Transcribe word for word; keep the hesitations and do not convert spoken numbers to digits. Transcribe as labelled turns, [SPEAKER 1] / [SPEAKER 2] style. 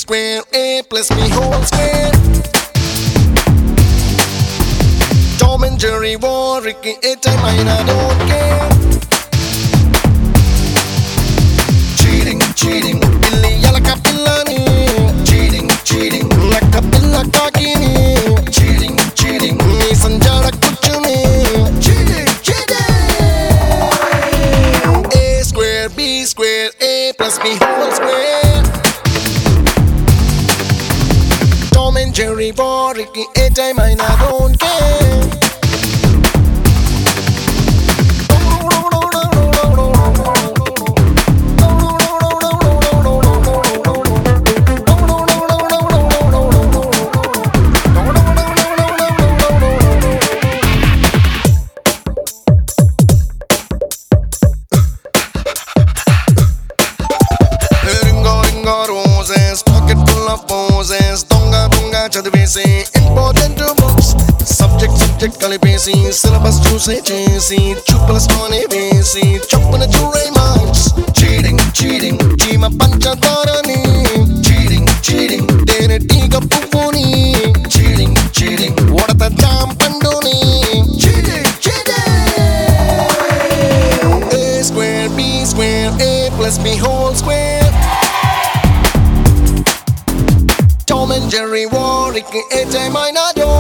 [SPEAKER 1] square, A plus B whole square. Tom and Jerry war, Ricky, a time I don't care. Cheating, cheating, Billy Yalaka Pillani. Cheating, cheating, Laka Pilla Kakini. Cheating, cheating, me Sanjara Kuchuni. Cheating, cheating. A square, B square, A plus B whole square. Tom and Jerry war, Ricky, a time I don't care. Pocket full of poses, donga donga chadvesi, important books. Subject subject kalipesi, syllabus choose chesi, chupala stone besi, chupana chure marks. Cheating cheating, chima pancha dharani. Cheating cheating, dene tiga pupuni. Cheating cheating, wadata jam pandoni. Cheating cheating. A square B square, A plus B whole square. Tom and Jerry war, Ricky, a time I don't